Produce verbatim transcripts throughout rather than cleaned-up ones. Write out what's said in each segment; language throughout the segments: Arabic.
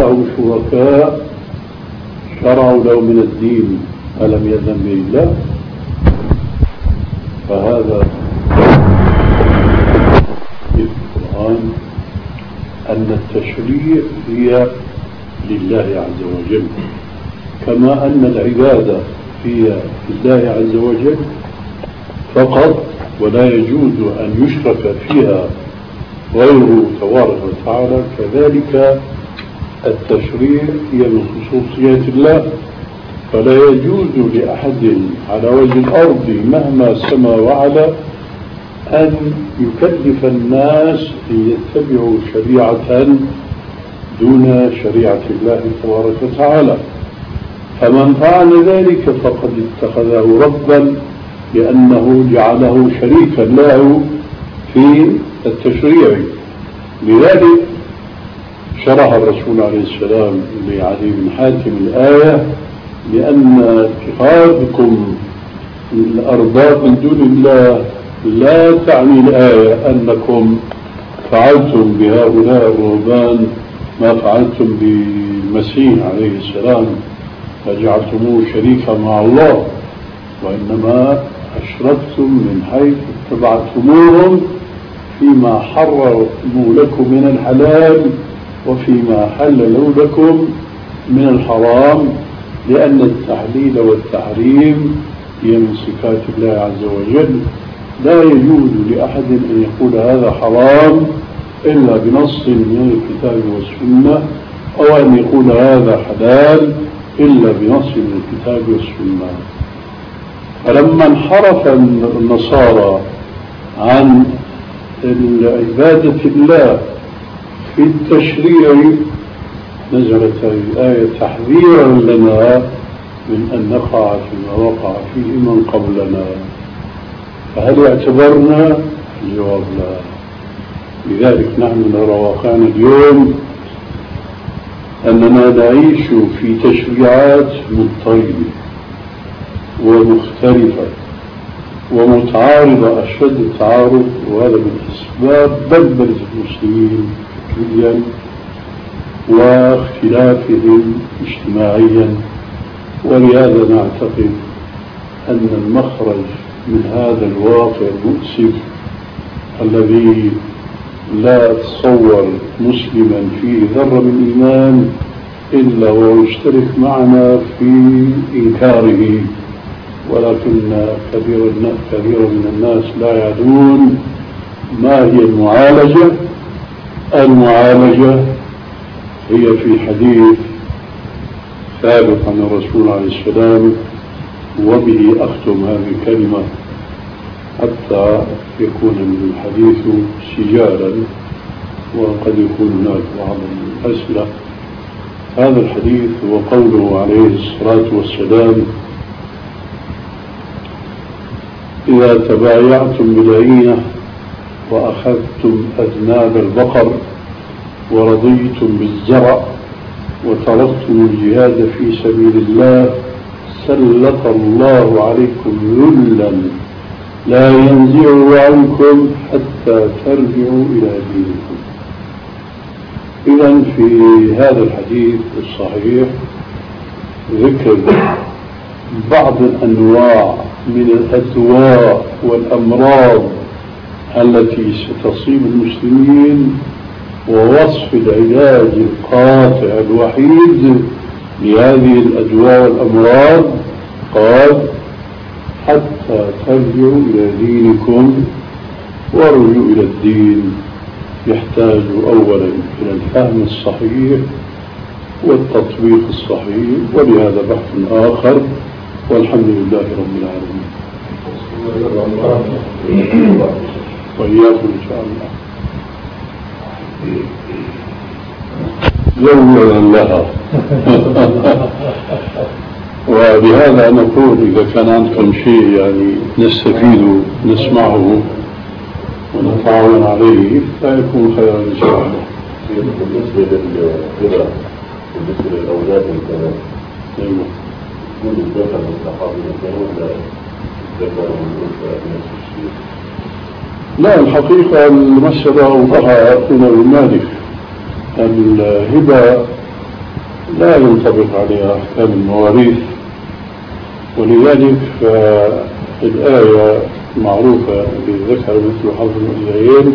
له شركاء شرعوا له من الدين ألم يأذن به الله؟ فهذا في القرآن أن التشريع هي لله عز وجل، كما أن العبادة هي لله عز وجل فقط، ولا يجوز أن يشرك فيها غيره تبارك وتعالى، كذلك التشريع هي من خصوصيات الله، فلا يجوز لأحد على وجه الأرض مهما سما وعلا أن يكلف الناس أن يتبعوا شريعة دون شريعة الله تبارك وتعالى. فمن فعل ذلك فقد اتخذه ربا، لأنه جعله شريكا له في التشريع. لذلك شرح الرسول عليه السلام لعلي بن حاتم الآية: لأن اتخاذكم الأرباب من دون الله لا تعني الآية أنكم فعلتم بهؤلاء الرهبان ما فعلتم بالمسيح عليه السلام فجعلتموه شريكا مع الله، وإنما أشركتم من حيث اتبعتموهم فيما حرموا لكم من الحلال وفيما حللوا لكم من الحرام، لأن التحليل والتحريم هي من صفات الله عز وجل. لا يجوز لأحد أن يقول هذا حرام إلا بنص من الكتاب والسنة، أو أن يقول هذا حلال إلا بنص من الكتاب والسنة. فلما انحرف النصارى عن عبادة الله في التشريع نزلت الآية تحذيرا لنا من أن نقع فيما وقع فيه من قبلنا. فهل اعتبرنا؟ الجواب لا. لذلك نحن نرى واقعنا اليوم أننا نعيش في تشريعات مضطربة ومختلفة ومتعارضة أشد التعارض، وهذا من أسباب بلبلة المسلمين فكريا واختلافهم اجتماعيا. ولهذا نعتقد أن المخرج من هذا الواقع المؤسف الذي لا أتصور مسلما فيه ذرة من إيمان إلا ويشترك معنا في إنكاره، ولكن كثير كثير من الناس لا يعلمون ما هي المعالجة. المعالجة هي في حديث ثابت عن الرسول عليه السلام، وبه أختم هذه الكلمة حتى يكون الحديث سجالا وقد يكون هناك بعض الأسئلة. هذا الحديث هو قوله عليه الصلاة والسلام: إذا تبايعتم بالعينة وأخذتم أذناب البقر ورضيتم بالزرع وتركتم الجهاد في سبيل الله سلط الله عليكم ذلا لا ينزعه عنكم حتى ترجعوا إلى دينكم. إذن في هذا الحديث الصحيح ذكر بعض الأنواع من الأدواء والأمراض التي ستصيب المسلمين، ووصف العلاج القاطع الوحيد لهذه الأدواء والأمراض. قال: حتى ترجعوا إلى دينكم. والرجوع إلى الدين يحتاج أولا إلى الفهم الصحيح والتطبيق الصحيح، ولهذا بحث آخر، والحمد لله رب العالمين. وإياكم إن شاء الله. يوم لها. وبهذا نقول إذا كان عندكم شيء يعني نستفيد نسمعه ونتعاون عليه فيكون خيرا إن شاء الله. بالنسبة للقراءة بالنسبة للأولاد والبنات، أيوة، يكون الذكر مستحاض الاثنين ولا الذكر والأنثى نفس الشيء؟ لا، الحقيقة المسألة أوضحها أخونا ابن مالك. الهبة لا ينطبق عليها أحكام المواريث، ولذلك الآية معروفة بالذكر مثل حظ الأنثيين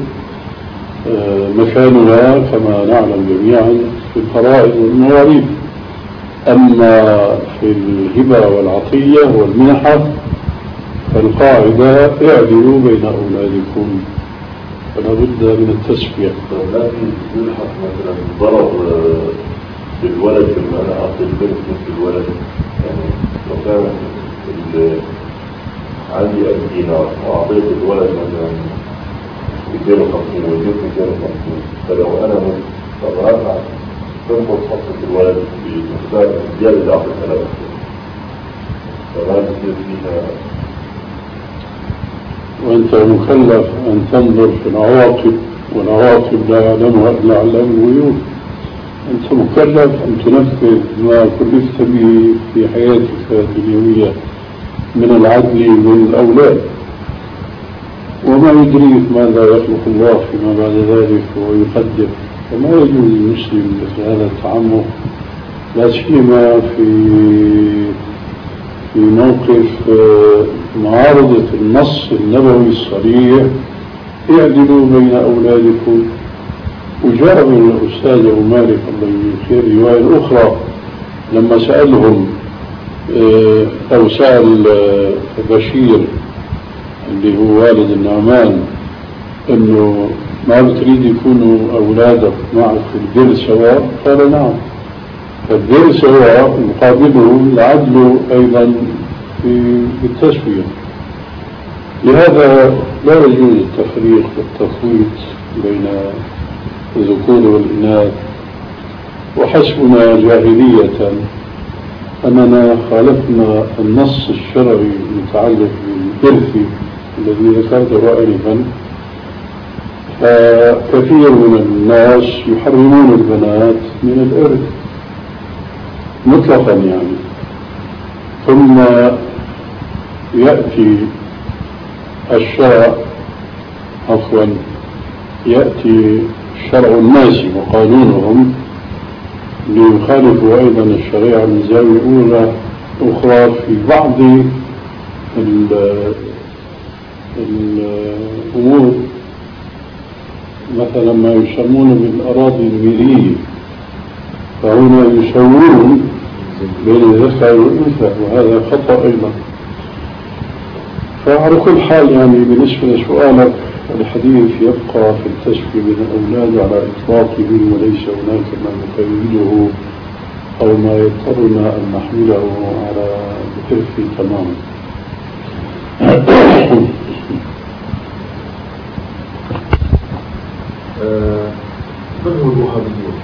مكانها كما نعلم جميعا في الفرائض والمواريث. أما في الهبة والعطية والمنحة فالقاعدة اعدلوا بين أولادكم، فلا بد من التسوية. لكن يلحق مثلا ضرر بالولد لما أنا أعطي البنت مثل الولد، يعني لو كان عندي ألف دينار وأعطيت الولد مثلا مئتين وخمسين وجبت مئتين وخمسين، فلو أنا فبرافع تنقص حصة الولد بمقدار زيادة عشر آلاف، فما تصير فيها. وأنت مكلف أن تنظر في العواقب، والعواقب لا يعلمها إلا علام الغيوب. أنت مكلف أن تنفذ ما كلفت به في حياتك اليومية من العدل من الأولاد، وما يدريك ماذا يخلق الله فيما بعد ذلك ويقدر. فما يجوز للمسلم مثل هذا التعمق، لا سيما في في موقف معارضة النص النبوي الصريح اعدلوا بين أولادكم. وجاء من الأستاذ أبو مالك الله يخير رواية أخرى لما سألهم أو سأل بشير اللي هو والد النعمان إنه ما بتريد يكونوا أولادك معك في البر سواء؟ قال نعم، فالبر سواء مقابله العدل أيضا في التسوية. لهذا لا يجوز التفريق والتفويت بين الذكور والإناث. وحسبنا جاهلية أننا خالفنا النص الشرعي المتعلق بالإرث الذي ذكرته آنفا، فكثير من الناس يحرمون البنات من الإرث مطلقا يعني. ثم يأتي الشرع عفوا يأتي شرع الناس وقانونهم ليخالفوا أيضا الشريعة من زاوية أولى أخرى في بعض الأمور، مثلا ما يسمون بالأراضي الميرية، فهنا يسوون بين الذكر والأنثى وهذا خطأ أيضا. فعلى كل حال يعني بالنسبة لسؤالك الحديث يبقى في التسوية بين الأولاد على إطلاقه، وليس هناك ما يقيده أو ما يضطرنا أن نحمله على الإرث تماما. من هو الوهابيون؟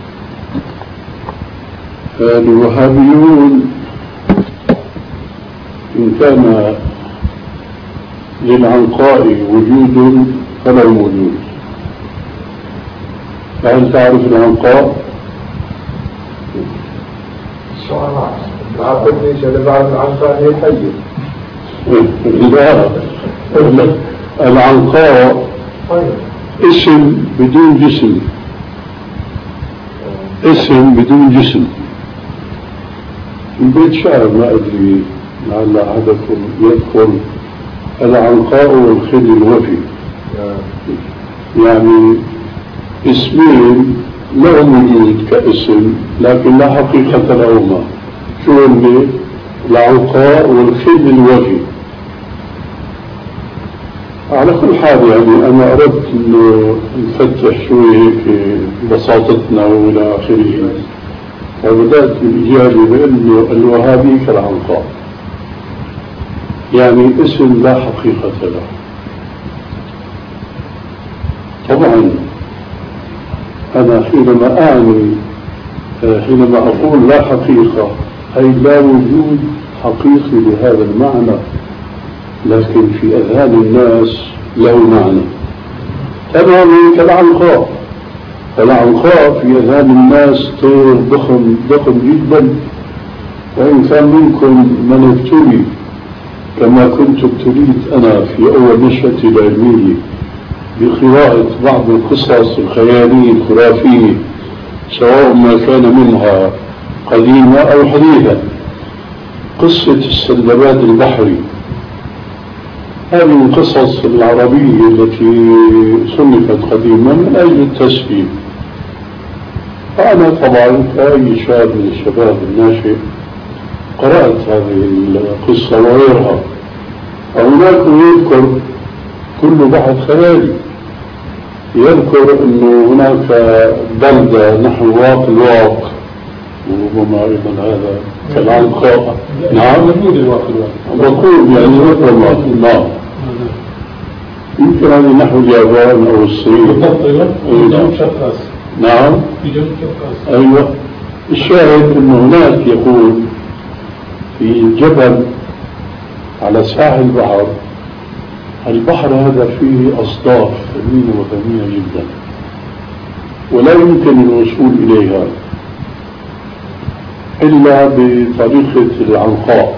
الوهابيون إن كان للعنقاء وجود فلا وجود. فهل تعرف العنقاء؟ السؤال عارف ليش أنا بعد العنقاء هي حية. لا، العنقاء اسم بدون جسم، اسم بدون جسم. البيت شعر ما أدري لعل أحدكم يذكر العنقاء والخل الوفي، يعني اسمين لهم وجود كاسم لكن لا حقيقة لهما. شو اللي العنقاء والخل الوفي؟ على كل حال يعني أنا أردت أنه نفتح شوي هيك بساطتنا وإلى آخره، فبدأت بالإجابة بأنه الوهابي كالعنقاء، يعني اسم لا حقيقة له. طبعا أنا حينما أعني حينما أقول لا حقيقة أي لا وجود حقيقي لهذا المعنى، لكن في أذهان الناس له معنى تماما كالعنقاء. فالعنقاء في أذهان الناس طير ضخم ضخم جدا، وإن كان منكم من ابتلي كما كنت ابتليت أنا في أول نشأتي العلمية بقراءة بعض القصص الخيالية الخرافية، سواء ما كان منها قديمة أو حديثة. قصة السندباد البحري هذه من القصص العربية التي صنفت قديما من أجل التسليم. فأنا طبعا كأي شاب من الشباب الناشئ قرأت هذه القصة وغيرها. هناك يذكر كل بحث خيالي، يذكر أنه هناك بلدة نحو واق الواق، وربما أيضا هذا كالعنقاء. نعم بقول يعني مثل نعم يمكن هذه نحو اليابان أو الصين. نعم أيوة. الشاهد أنه هناك يقول في جبل على ساحل البحر، البحر هذا فيه أصداف ثمينة وثمينة جدا ولا يمكن الوصول إليها إلا بطريقة العنقاء.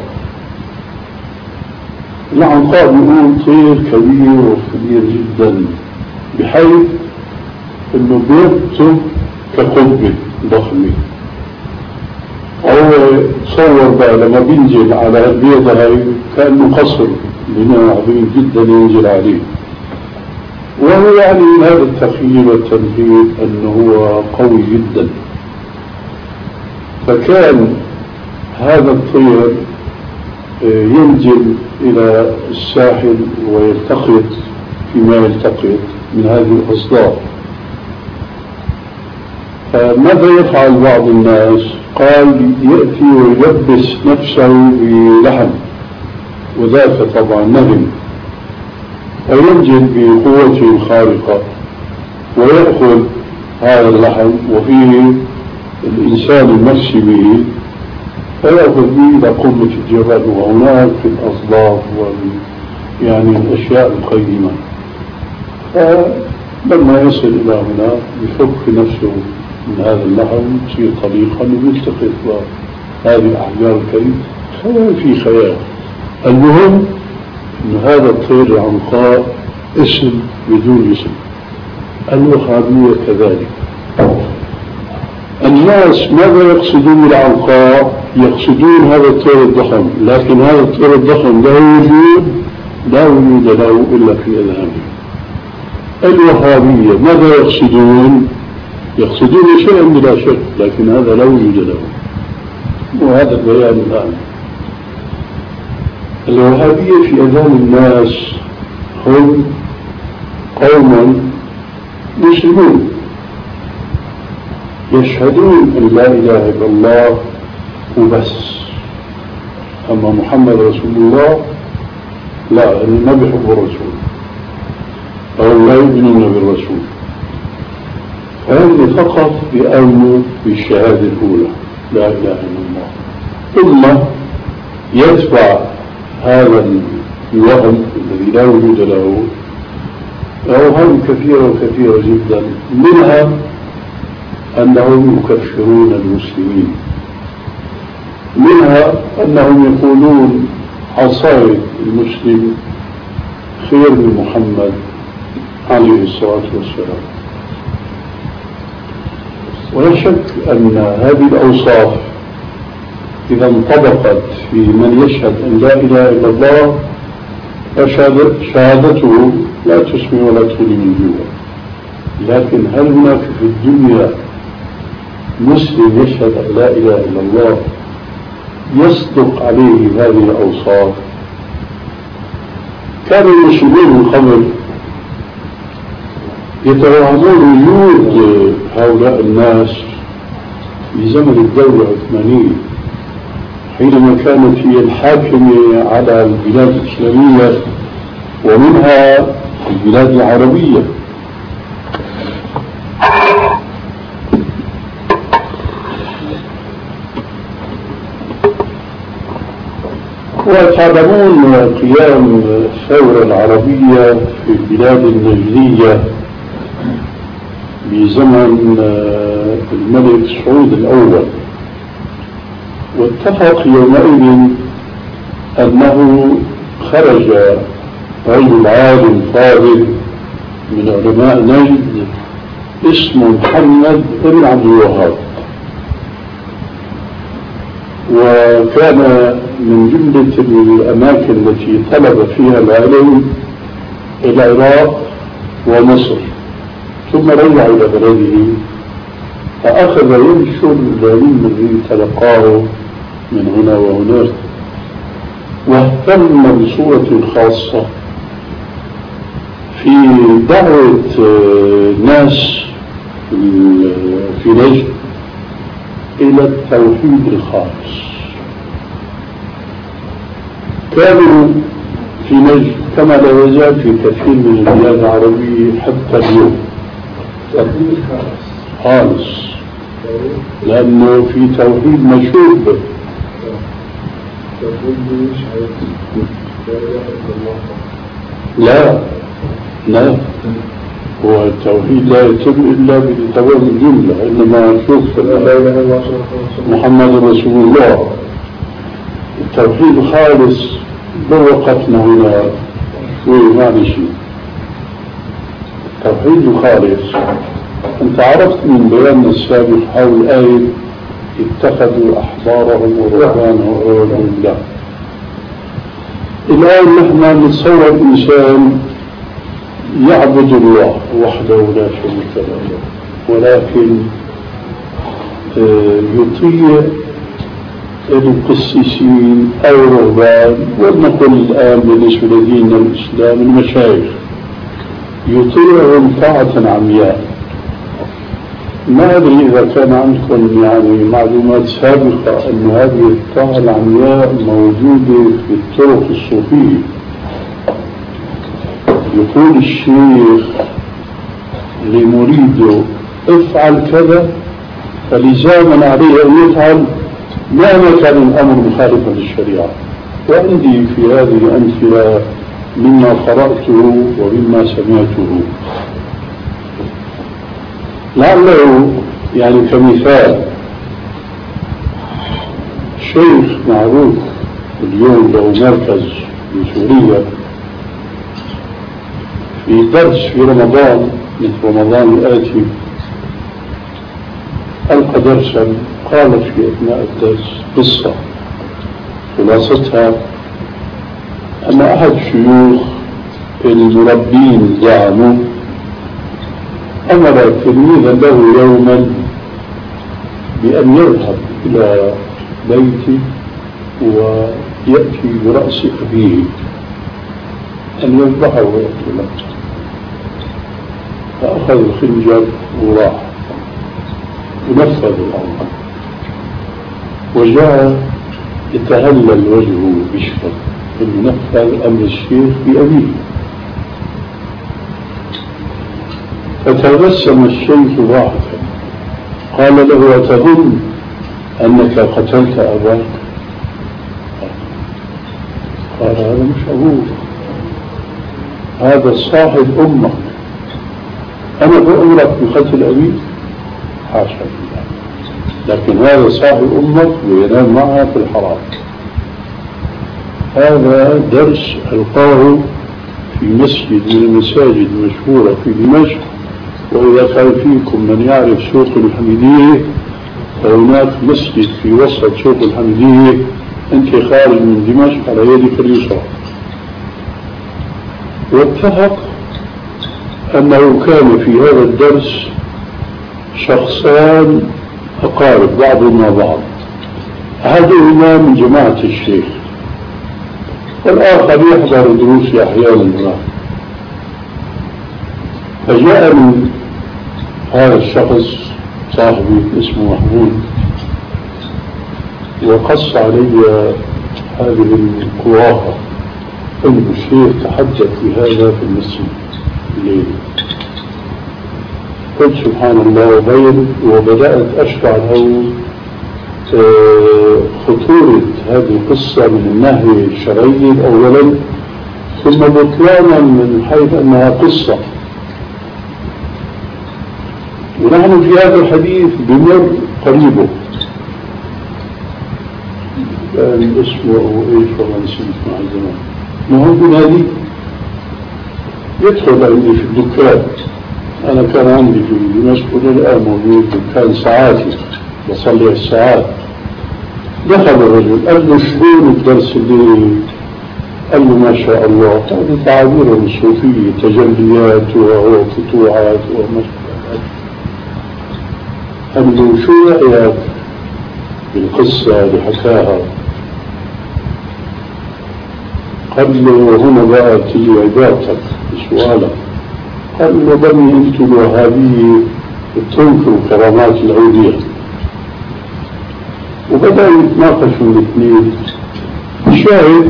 العنقاء بيقول طير كبير وكبير جدا بحيث انه بيبتو كقبة ضخمة. هو تصور بقى لما بينزل على البيضة هاي كأنه قصر بناء عظيم جدا ينزل عليه، وهو يعني هذا التخيل والتمثيل انه هو قوي جدا. فكان هذا الطير ينزل إلى الساحل ويلتقط فيما يلتقط من هذه الأصداف. فماذا يفعل بعض الناس؟ قال يأتي ويلبس نفسه بلحم، وذاك طبعا نهم، وينزل بقوته الخارقة ويأخذ هذا اللحم وفيه الإنسان المسي به، فيأخذ به إلى قمة الجبل وهناك في الأصداف يعني الأشياء القيمة. فلما يصل إلى هنا يفك نفسه من هذا اللحم يصير طليقا ويلتقط هذه الأحجار الكريمة. خيال في خيال. المهم أن هذا الطير العنقاء اسم بدون اسم. الوهابية كذلك. الناس ماذا يقصدون بالعنقاء؟ يقصدون هذا الطير الضخم، لكن هذا الطير الضخم له وجود لا وجود له إلا في أذهانهم. الوهابية ماذا يقصدون؟ يقصدون شيئا بلا شك، لكن هذا لا وجود له. وهذا البيان الآن. الوهابية في أذهان الناس هم قوم مسلمون يشهدون أن لا إله إلا الله وبس، أما محمد رسول الله لا، ما بيحبوا الرسول أو لا يؤمنون بالرسول. فهم فقط بيؤمنوا بالشهادة الأولى لا إله إلا الله، ثم يتبع هذا الوهم الذي لا وجود له أوهام كثيرة وكثيرة جدا، منها أنهم يكفرون المسلمين، منها أنهم يقولون عصاية المسلم خير من محمد عليه الصلاة والسلام. ولا شك أن هذه الأوصاف إذا انطبقت في من يشهد أن لا إله إلا الله فشهادته لا تسمي ولا تغني من جوع. لكن هل هناك في الدنيا مسلم يشهد أن لا إله إلا الله يصدق عليه هذه الأوصاف؟ كان المسلمين من قبل يتوهمون وجود هؤلاء الناس في زمن الدولة العثمانية حينما كانت هي الحاكمة على البلاد الإسلامية ومنها البلاد العربية. وتعلمون قيام الثورة العربية في البلاد النجدية بزمن الملك سعود الأول، واتفق يومئذ أنه خرج رجل عالم فاضل من علماء نجد اسمه محمد بن عبد الوهاب، وكان من جملة الأماكن التي طلب فيها العلم العراق ومصر، ثم رجع إلى بلده فأخذ ينشر العلم الذي تلقاه من هنا وهناك، واهتم بصورة خاصة في دعوة ناس في نجد إلى التوحيد الخالص. كانوا في نجد كما لا يزال في كثير من البلاد العربية حتى اليوم توحيد خالص، لأنه في توحيد مشهور به. لا لا، هو التوحيد لا يتم إلا بتمام الجملة، إنما نشوف محمد رسول الله. التوحيد خالص بوقتنا هنا شوي ما نشي. التوحيد خالص أنت عرفت من بياننا السابق حول آية اتخذوا أحبارهم ورهبانهم أربابا الله. الآن نحن نتصور الإنسان يعبد الله وحده لا شريك له، ولكن يطيع القسيسين أو الرهبان، ولنقل الآن بالنسبة لديننا الإسلام المشايخ، يطيعهم طاعة عمياء. ما أدري إذا كان عندكم يعني معلومات سابقة أن هذه الطاعة العمياء موجودة في الطرق الصوفية. يقول الشيخ لمريده افعل كذا، فلزاما عليه أن يفعل مهما كان الأمر مخالفا للشريعة. وعندي في هذه الأمثلة مما قرأته ومما سمعته. لعله يعني كمثال شيخ معروف اليوم له مركز في سوريا، في درس في رمضان مثل رمضان الآتي ألقى درسا، قال في أثناء الدرس قصة خلاصتها أن أحد الشيوخ المربين زعموا أمر تلميذا له يوما بأن يذهب إلى بيته ويأتي برأس أبيه أن يذبحه ويقتله، فأخذ الخنجر وراح ونفذ الأمر، وجاء يتهلل وجهه بشفق أن نفذ أمر الشيخ بأبيه. فتبسم الشيخ ضاحكا قال له أتظن أنك قتلت أباك؟ قال هذا مش أبوك، هذا صاحب أمك، أنا بأمرك بقتل أبيك؟ حاشا لله، لكن هذا صاحب أمك وينام معها في الحرام. هذا درس ألقاه في مسجد من المساجد المشهورة في دمشق، وإذا كان فيكم من يعرف سوق الحميدية فهناك مسجد في وسط سوق الحميدية، أنت خارج من دمشق على يدك اليسرى. واتفق أنه كان في هذا الدرس شخصان أقارب بعضهم مع بعض، أحدهما من جماعة الشيخ والآخر يحضر دروسي أحيانا هناك. فجاء من هذا الشخص صاحبي اسمه محمود وقص علي هذه القراءة أن الشيخ تحدث بهذا في المسجد الليل. قلت سبحان الله وبين، وبدأت أشرح له خطورة هذه القصة من الناحية الشرعية أولا، ثم بطلانا من حيث أنها قصة. ونحن في هذا الحديث بمر قريبه كان اسمه ايش والله نسيت مع الزمان، ما هو بنادي يدخل عندي في الدكان. انا كان عندي في دمشق الان موجود دكان ساعاتي بصلي الساعات، دخل الرجل قال له شلون الدرس اللي قال له ما شاء الله هذه تعابير الصوفية تجليات وفتوحات ومشكلات. قال له شو رأيك بالقصة اللي حكاها؟ قال له هنا بقى تجي عبادتك بسؤالك. قال له بني انتم الوهابية تنكروا كرامات الأولياء. وبدأ يتناقشوا الاثنين. الشاهد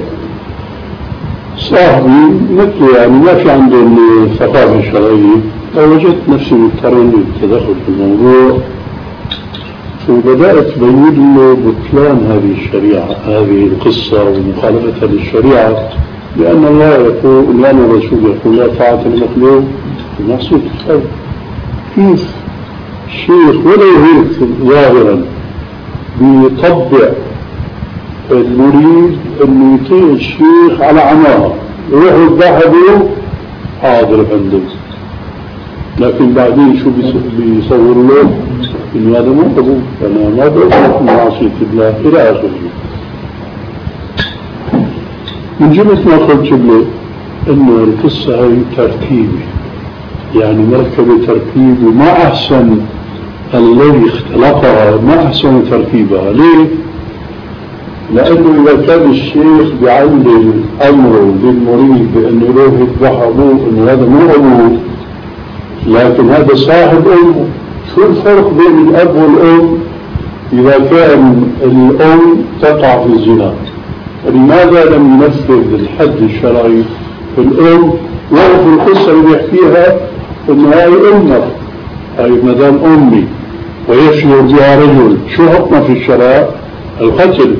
صاحبي مثل يعني ما في عندهم ثقافة شرعية، فوجدت نفسي مضطر للتدخل في الموضوع، وبدأت بين له بطلان هذه الشريعة، هذه القصة ومخالفتها للشريعة، لأن الله يقول، لأن الرسول يقول لا طاعة لمخلوق في معصية الخالق. كيف الشيخ ولا يهيك ظاهرا بيطبع المريد انه يطيع الشيخ على عماه، يروح يذبحه حاضر عنده، لكن بعدين شو بيصور له؟ انه هذا مو قبول، انا ما بقول من معصية الله الى اخره. من جملة ما قلت له انه القصة هي تركيبة، يعني مركبة تركيب، وما احسن الذي اختلقها ما احسن تركيبها. ليه؟ لأنه إذا كان الشيخ بيعلل أمره للمريد بأنه يروح يذبح أبوه، إنه هذا مو أبوه لكن هذا صاحب أمه، شو الفرق بين الأب والأم إذا كان الأم تقع في الزنا؟ لماذا لم ينفذ الحد الشرعي في الأم؟ وهو في القصة اللي يحكيها إنه هاي أمك، هاي مدام أمي ويشعر بها رجل، شو حكمه في الشرع؟ القتل.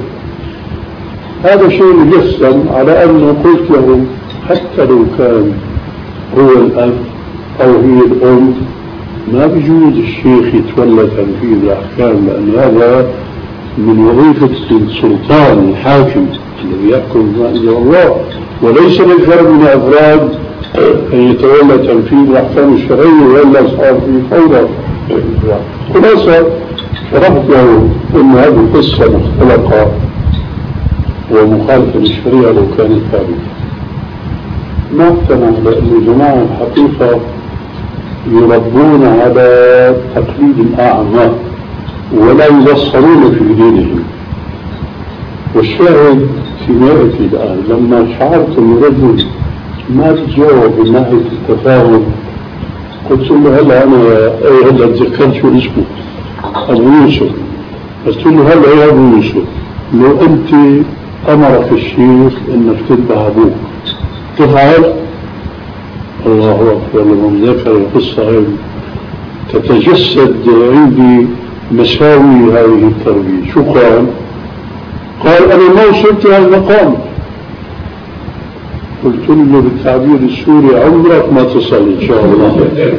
هذا شيء يجسم على أنه قلت له حتى لو كان هو الأب أو هي الأم ما بيجوز الشيخ يتولى تنفيذ الأحكام، لأن هذا من وظيفة السلطان الحاكم الذي يحكم بما أنزل الله، وليس للفرد من أفراد أن يتولى تنفيذ الأحكام الشرعية وإلا صار في فوضى. خلاصة شرحت له أن هذه القصة مختلقة ومخالفة للشريعة لو كانت ثابتة. ما اقتنع، لأن جماعة الحقيقة يربون على تقليد أعمى ولا يبصرون في دينهم. والشاهد فيما يأتي الآن، لما شعرت أن الرجل ما تجاوب من ناحية التفاهم، قلت له هلا أنا أي هلا تذكرت شو اسمه أبو يوسف، قلت له هلا يا أبو يوسف لو أنت أمرك الشيخ أنك تذبح أبوك تفعل؟ الله أكبر. لما ذكر القصة هذه تتجسد عندي مساوي هذه التربية. شو قال؟ قال أنا ما وصلت هذا المقام. قلت له بالتعبير السوري عمرك ما تصل إن شاء الله.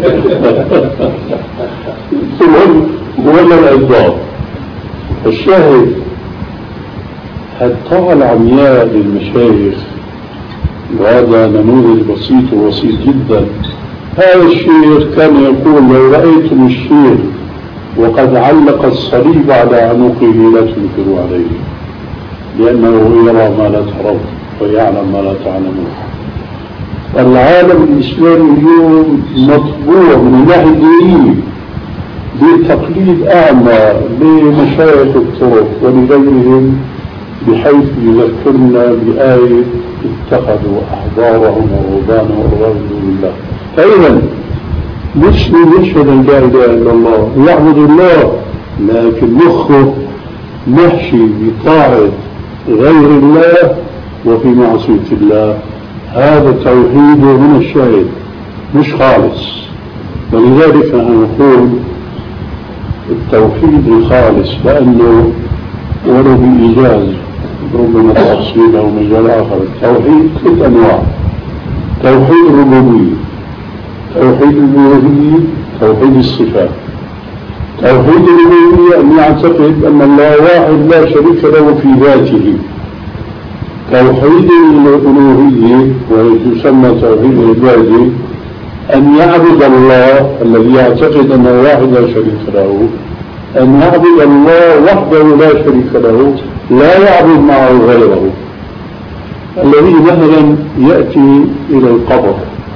ولا الأسباب. الشاهد الطاعة العمياء للمشايخ، وهذا نموذج بسيط وبسيط جدا. هذا الشيخ كان يقول لو رأيتم الشيخ وقد علق الصليب على عنقه لا تنكروا عليه، لأنه يرى ما لا ترون ويعلم ما لا تعلمون. العالم الإسلامي اليوم مطبوع من الناحية الدينية بتقليد أعمى لمشايخ الطرق ولغيرهم، بحيث يذكرنا بآية اتخذوا أحبارهم ورهبانهم أربابا من دون الله. فإذا مسلم يشهد أن لا إله إلا الله ويعبد الله، لكن مخه محشي بطاعة غير الله وفي معصية الله. هذا توحيده من الشاهد مش خالص. ولذلك أنا نقول التوحيد الخالص، لأنه ولو بإيجاز ربما تفصيل أو مجال آخر. التوحيد ثلاث أنواع: توحيد الربوبية، توحيد الألوهية، توحيد الصفات. توحيد الربوبية أن يعتقد أن الله واحد لا شريك له في ذاته. توحيد الألوهية ويسمى توحيد العبادة أن يعبد الله الذي يعتقد أنه واحد لا شريك له، أن يعبد الله وحده لا شريك له لا يعبد معه غيره. الذي مثلا يأتي إلى القبر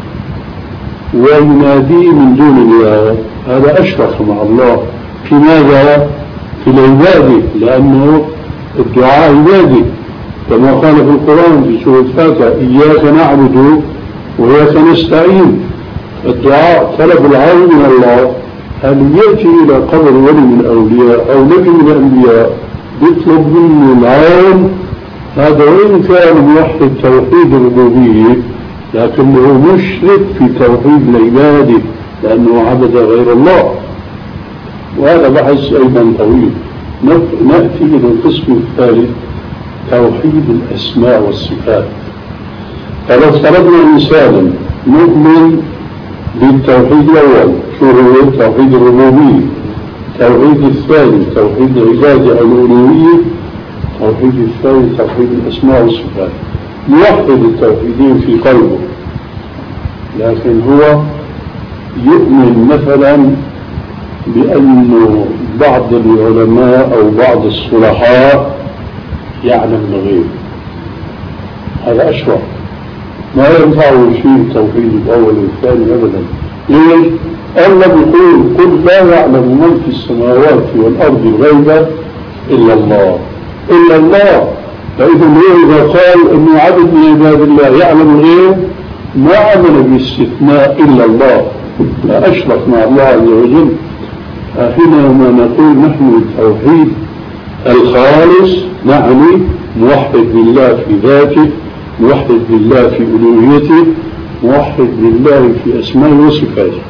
ويناديه من دون الله هذا أشرك مع الله. في ماذا؟ في العبادة، لأنه الدعاء عبادة كما قال في القرآن في سورة الفاتحة إياك نعبد وإياك نستعين. الدعاء طلب العون من الله. هل يأتي إلى قبر ولي من الأولياء أو نبي من الأنبياء يطلب منه العون؟ هذا وإن كان موحد توحيد الربوبية لكنه مشرك في توحيد العبادة لأنه عبد غير الله. وهذا بحث أيضا طويل. نأتي إلى القسم الثالث توحيد الأسماء والصفات. فلو افترضنا إنسانا مؤمن بالتوحيد الأول شو هو؟ توحيد الربوبية. توحيد الثاني توحيد العبادة الألوهية. توحيد الثالث توحيد الأسماء والصفات. يوحد التوحيدين في قلبه لكن هو يؤمن مثلا بأن بعض العلماء أو بعض الصلحاء يعلم الغيب. هذا أشرف، ما ينفعه شيء توحيد الأول والثاني أبدا. ليش؟ الله يقول قل لا يعلم من في السماوات والأرض الغيب إلا الله. إلا الله. فإذا هو إذا قال أنه عبد من عباد الله يعلم الغيب ما عمل باستثناء إلا الله، لا أشرك مع الله عز وجل. حينما نقول نحن التوحيد الخالص نعني موحد لله في ذاته، موحد لله في ألوهيته، موحد لله في أسمائه وصفاته.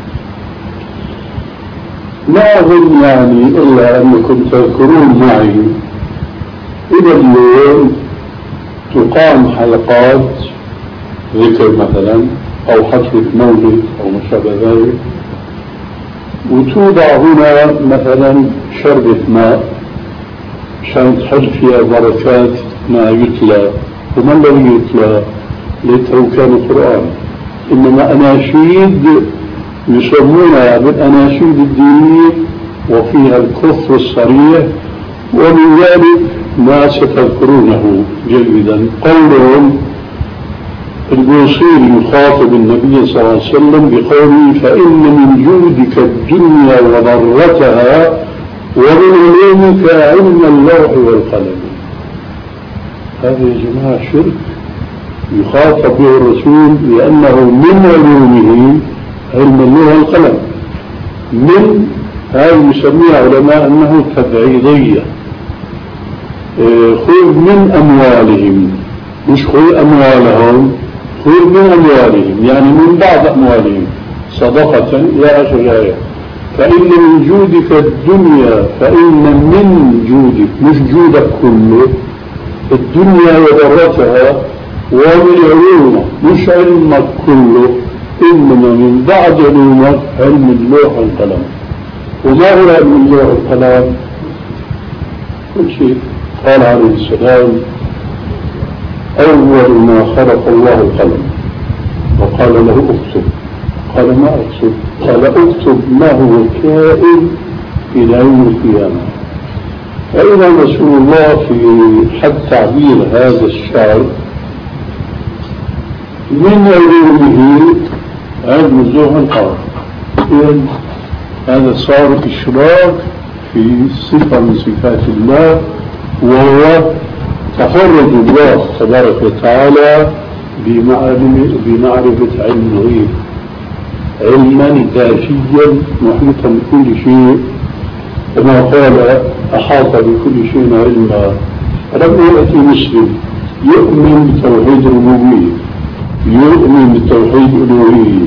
لا أظن يعني إلا أنكم تذكرون معي إلى اليوم تقام حلقات ذكر مثلا أو حفلة مولد أو ما شابه ذلك، وتوضع هنا مثلا شربة ماء عشان تحل فيها بركات ما يتلى. وما الذي يتلى؟ ليته كان قرآن، إنما أناشيد يسمونها بالأناشيد الدينية وفيها الكفر الصريح. ومن ذلك ما ستذكرونه جيدا قولهم البوصيري يخاطب النبي صلى الله عليه وسلم بقوله فإن من جودك الدنيا وضرتها ومن علومك علم اللوح والقلم. هذا يا جماعة شرك يخاطب به الرسول لأنه من علومه علم اللوح والقلم. من هذا يسميها علماء أنه تبعيضية. خذ من أموالهم، مش خذ أموالهم، خذ من أموالهم يعني من بعض أموالهم صدقة إلى آخر الآية. فإن من جودك الدنيا، فإن من جودك مش جودك كله، الدنيا وضرتها، ومن علومك مش علمك كله، إنما من بعض علومك علم اللوح والقلم. وما هو علم اللوح والقلم؟ كل شيء. قال عليه السلام أول ما خلق الله القلم وقال له اكتب. قال ما اكتب؟ قال اكتب ما هو كائن إلى يوم القيامة. فإذا رسول الله في حد تعبير هذا الشعر من علومه علم اللوح والقلم. إذن هذا صار إشراك في صفة من صفات الله، وهو تفرد الله تبارك وتعالى بمعرفة علم الغيب، علما ذاتيا محيطا بكل شيء كما قال أحاط بكل شيء علما. لم يأتي مسلم يؤمن بتوحيد الربوبية، يؤمن بتوحيد الألوهية،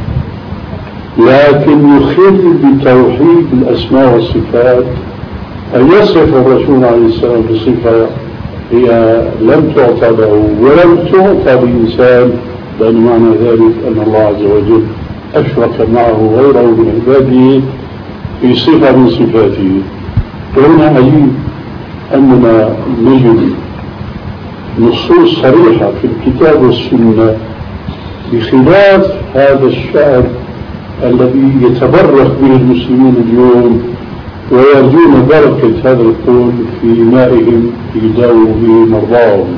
لكن يخل بتوحيد الأسماء والصفات، أن يصف الرسول عليه السلام بصفة هي لم تعطى له ولم تعطى بإنسان، لأن معنى ذلك أن الله عز وجل أشرك معه غيره من عباده في صفة من صفاته. وهنا عجيب أننا نجد نصوص صريحة في الكتاب والسنة بخلاف هذا الشأن الذي يتبرك به المسلمون اليوم ويرجون بركة هذا القول في مائهم يداووا به مرضاهم.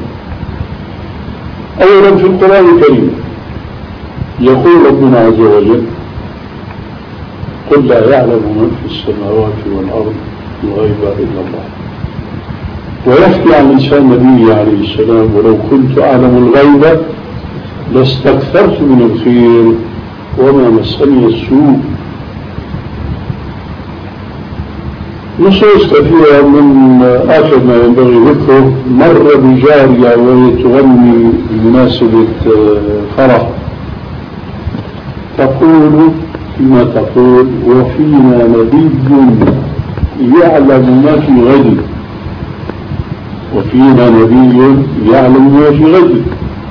أولا في القرآن الكريم يقول ربنا عز وجل: قل لا يعلم من في السماوات والأرض الغيب إلا الله. ويحكي عن لسان النبي عليه السلام: ولو كنت أعلم الغيب لاستكثرت من الخير وما مسني السوء. نصوص كثيرة من آخر ما ينبغي ذكره: مر بجارية وهي تغني بمناسبة فرح تقول فيما تقول: وفينا نبي يعلم ما في غد، وفينا نبي يعلم ما في غد.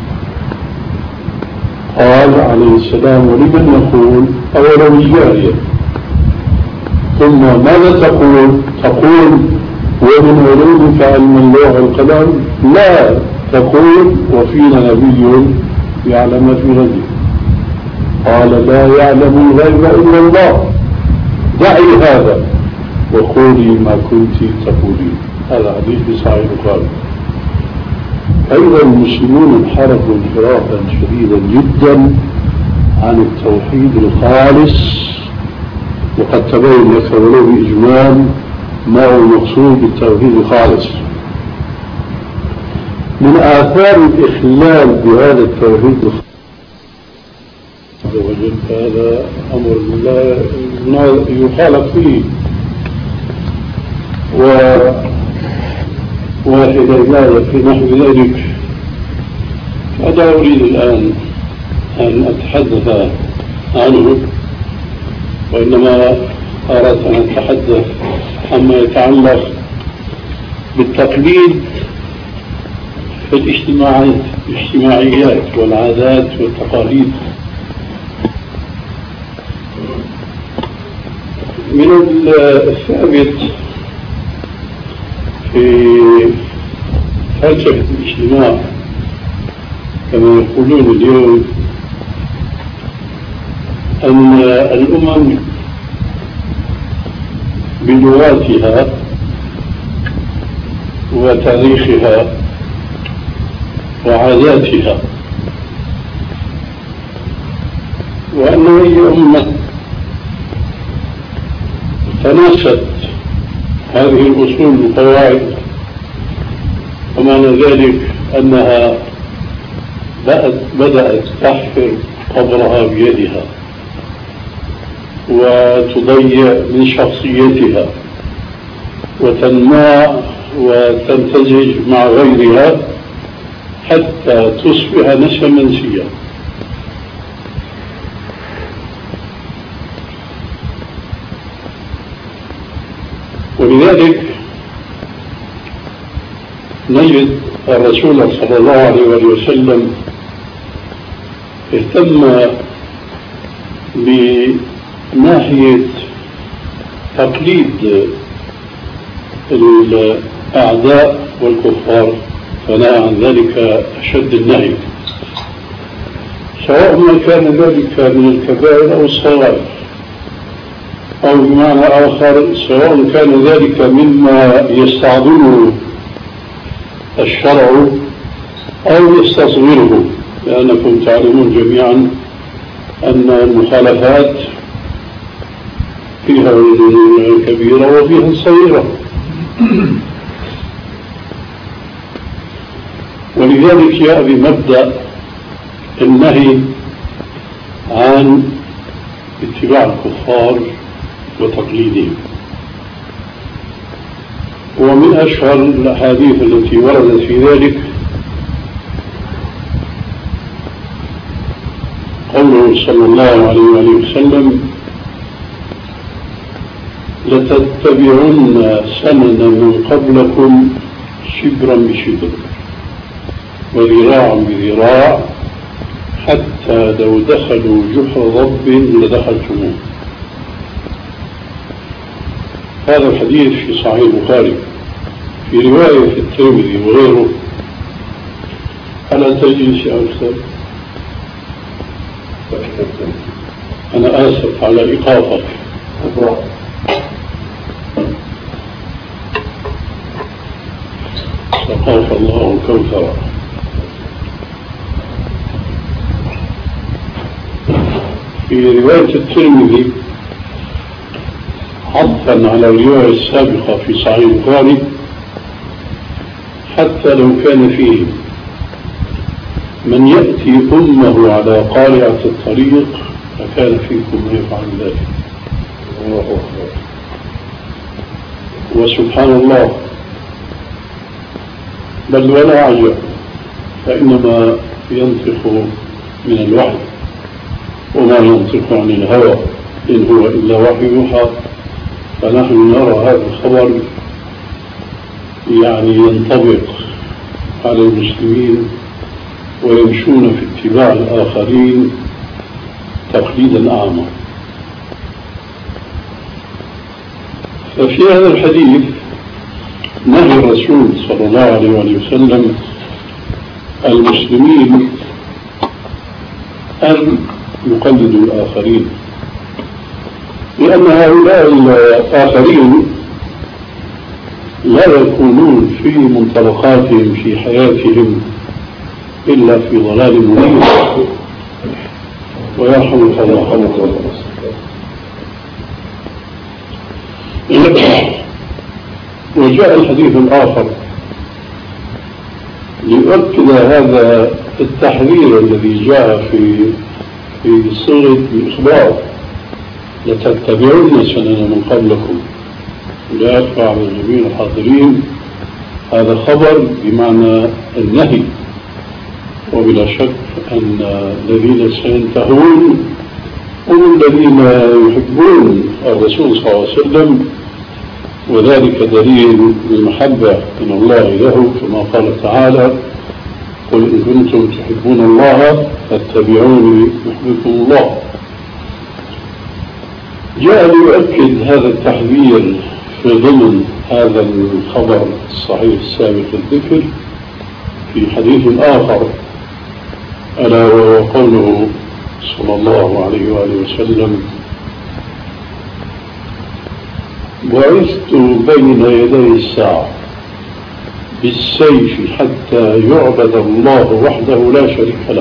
قال عليه السلام: ولمن نقول؟ أولو الجارية. ثم ماذا تقول؟ تقول: ومن علومك علم اللوح والقلم؟ لا، تقول: وفينا نبي يعلم ما في غد. قال: لا يعلم الغيب إلا الله، دعي هذا وقولي ما كنت تقولين. هذا حديث في صحيح البخاري. أيضا المسلمون انحرفوا انحرافا شديدا جدا عن التوحيد الخالص، وقد تبين لك ولو بإجمال ما هو المقصود بالتوحيد الخالص. من آثار الإخلال بهذا التوحيد الخالص عز وجل هذا أمر لا يخالف فيه، وواحدة في نحو ذلك. فلا أريد الآن أن أتحدث عنه، وإنما أردت أن أتحدث عما يتعلق بالتقليد في الاجتماعيات والعادات والتقاليد. من الثابت في فلسفة الاجتماع كما يقولون اليوم أن الأمم بلغاتها وتاريخها وعاداتها، وأن أي أمة تناست هذه الأصول والقواعد، ومعنى ذلك أنها بدأت تحفر قبرها بيدها وتضيع من شخصيتها وتنمى وتمتزج مع غيرها حتى تصبح نسفا منسيا. ولذلك نجد الرسول صلى الله عليه وسلم اهتم بناحية تقليد الأعداء والكفار، فنهى عن ذلك أشد النهي، سواء ما كان ذلك من الكبائر أو الصغائر، أو بمعنى آخر سواء كان ذلك مما يستعظمه الشرع أو يستصغره، لأنكم تعلمون جميعا أن المخالفات فيها الكبيرة وفيها الصغيرة. ولذلك جاء بمبدأ النهي عن اتباع الكفار وتقليدهم. ومن أشهر الأحاديث التي وردت في ذلك قوله صلى الله عليه وسلم: لتتبعن سنن من قبلكم شبرا بشبر وذراعا بذراع حتى لو دخلوا جحر ضب لدخلتموه. هذا الحديث في صحيح البخاري، في رواية في الترمذي وغيره. ألا تجلس يا أستاذ؟ أنا آسف على إيقافك. سقاك الله كوثرا. في رواية الترمذي عطفا على الرواية السابقة في صحيح البخاري حتى لو كان فيه من يأتي أمه على قارعة الطريق فكان فيكم من يفعل ذلك. وسبحان الله، بل ولا عجب، فإنما ينطق من الوحي وما ينطق عن الهوى إن هو إلا وحي يوحى. فنحن نرى هذا الخبر يعني ينطبق على المسلمين ويمشون في اتباع الآخرين تقليدا أعمى. ففي هذا الحديث نهي الرسول صلى الله عليه وسلم المسلمين أن يقلدوا الآخرين، لأن هؤلاء الآخرين لا يكونون في منطلقاتهم في حياتهم إلا في ضلال مبين. ويرحمك الله. وجاء الحديث الآخر ليؤكد هذا التحذير الذي جاء في في صيغة الإخبار: لتتبعون سنن من قبلكم. لا يخفى على جميع الحاضرين هذا خبر بمعنى النهي، وبلا شك أن الذين سينتهون هم الذين يحبون الرسول صلى الله عليه وسلم، وذلك دليل المحبة من الله له، كما قال تعالى: قل إن كنتم تحبون الله فاتبعوني يحببكم الله. جاء ليؤكد هذا التحذير في ضمن هذا الخبر الصحيح السابق الذكر في حديث آخر، ألا وهو قوله صلى الله عليه وآله وسلم: بعثت بين يدي الساعة بالسيف حتى يعبد الله وحده لا شريك له،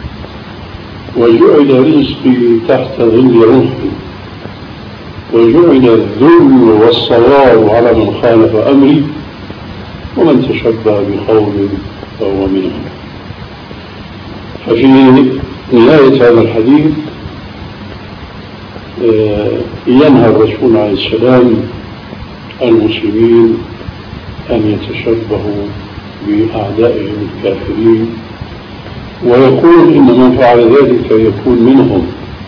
وجعل رزقي تحت ظل رمحي، وجعل الذل والصواب على من خالف أمري، ومن تشبه بقوم فهو منهم. ففي نهاية هذا الحديث ينهى الرسول عليه السلام المسلمين أن يتشبهوا بأعدائهم الكافرين، ويقول إن من فعل ذلك يكون منهم.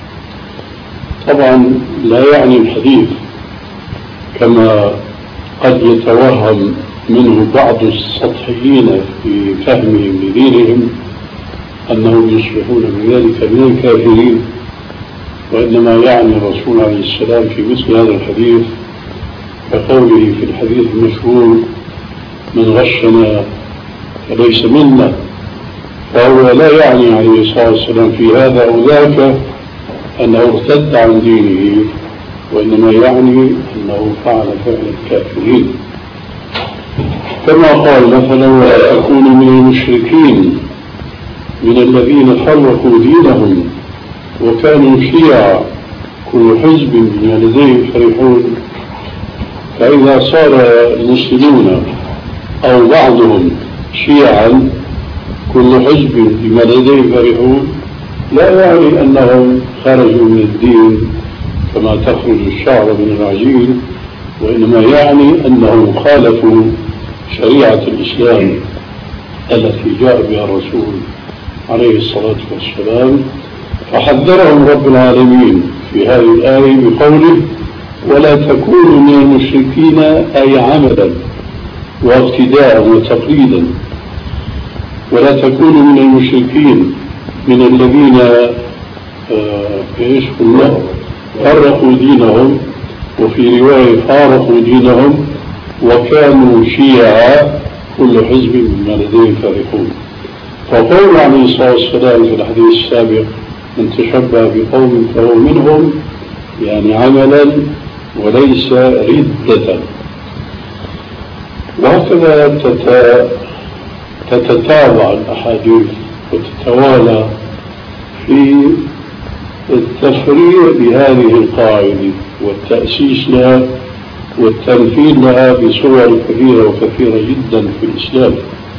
طبعا لا يعني الحديث كما قد يتوهم منه بعض السطحيين في فهمهم لدينهم أنهم يصبحون بذلك من الكافرين، وإنما يعني الرسول عليه السلام في مثل هذا الحديث كقوله في الحديث المشهور: من غشنا فليس منا. فهو لا يعني عليه الصلاة والسلام في هذا أو ذاك أنه ارتد عن دينه، وإنما يعني أنه فعل فعل الكافرين، كما قال مثلا: ولا تكونوا من المشركين من الذين فرقوا دينهم وكانوا شيعا كل حزب بما لديهم فرحون. فإذا صار المسلمون أو بعضهم شيعا كل حزب بما لديهم فرحون، لا يعني أنهم خرجوا من الدين كما تخرج الشعر من العجين، وإنما يعني أنهم خالفوا شريعة الإسلام التي جاء بها الرسول عليه الصلاة والسلام. فحذرهم رب العالمين في هذه الآية بقوله: ولا تكونوا من المشركين، أي عملا واقتداء وتقليدا. ولا تكونوا من المشركين من الذين ايش قلنا فرقوا دينهم، وفي رواية فارقوا دينهم وكانوا شيعا كل حزب بما لديهم فرحون. فقول عليه الصلاة والسلام في الحديث السابق: من تشبه بقوم فهو منهم، يعني عملا وليس ردة. وهكذا تتتابع الأحاديث وتتوالى في التفريع بهذه القاعدة والتأسيس لها والتنفيذ لها بصور كثيرة وكثيرة جدا في الإسلام.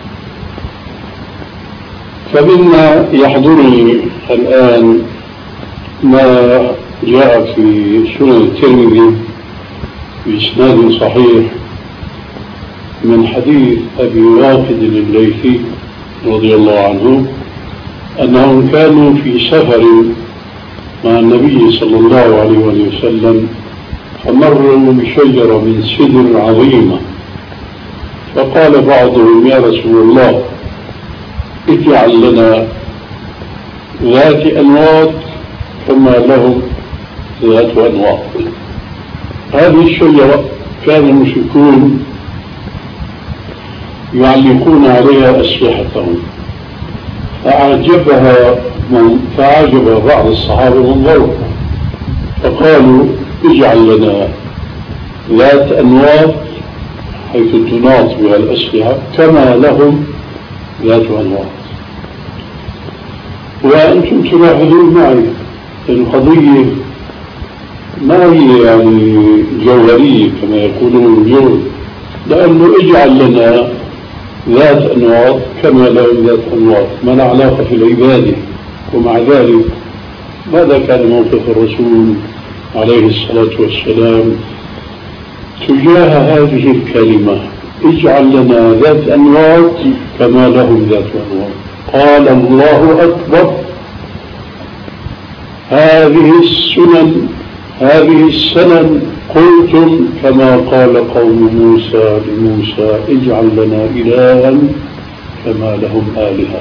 فمما يحضرني الآن ما جاء في سنن الترمذي بإسناد صحيح من حديث أبي واقد الليثي رضي الله عنه أنهم كانوا في سفر مع النبي صلى الله عليه وسلم فمروا بشجرة من سدر عظيمة، فقال بعضهم يا رسول الله اجعل لنا ذات أنواط كما لهم ذات أنواط. هذه الشجرة كان المشركون يعلقون عليها أسلحتهم، فأعجبها من فأعجب بعض الصحابة منظرها، فقالوا اجعل لنا ذات أنواط حيث تناط بها الأسلحة كما لهم ذات أنواط. وأنتم تلاحظون معي القضية ما هي يعني جوهرية كما يقولون اليوم، لأنه اجعل لنا ذات أنواط كما لهم ذات أنواط، ما له علاقة في العبادة. ومع ذلك ماذا كان موقف الرسول عليه الصلاة والسلام تجاه هذه الكلمة اجعل لنا ذات أنواط كما لهم ذات أنواط؟ قال الله أكبر، هذه السنن هذه السنن قلتم كما قال قوم موسى لموسى اجعل لنا إلها كما لهم آلهة.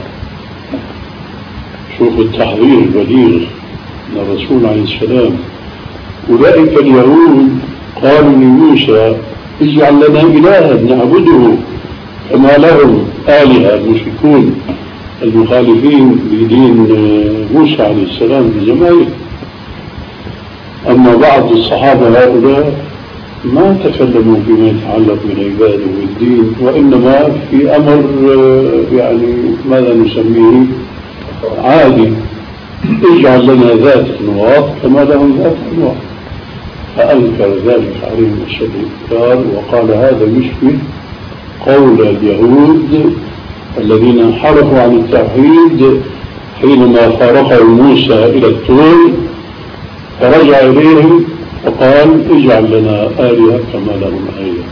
شوفوا التحذير البليغ من الرسول عليه السلام. أولئك اليهود قالوا لموسى اجعل لنا إلها نعبده كما لهم آلهة، المشركون المخالفين لدين موسى عليه السلام بزمانه. أما بعض الصحابة هؤلاء ما تكلموا فيما يتعلق بالعبادة والدين، وإنما في أمر يعني ماذا نسميه عادي، اجعل لنا ذات أنواط كما لهم ذات أنواط. فأنكر ذلك عليهم أشد الإنكار وقال هذا يشبه قول اليهود الذين انحرفوا عن التوحيد حينما فارقوا موسى إلى الطور فرجع إليهم وقال اجعل لنا آلهة كما لهم آلهة.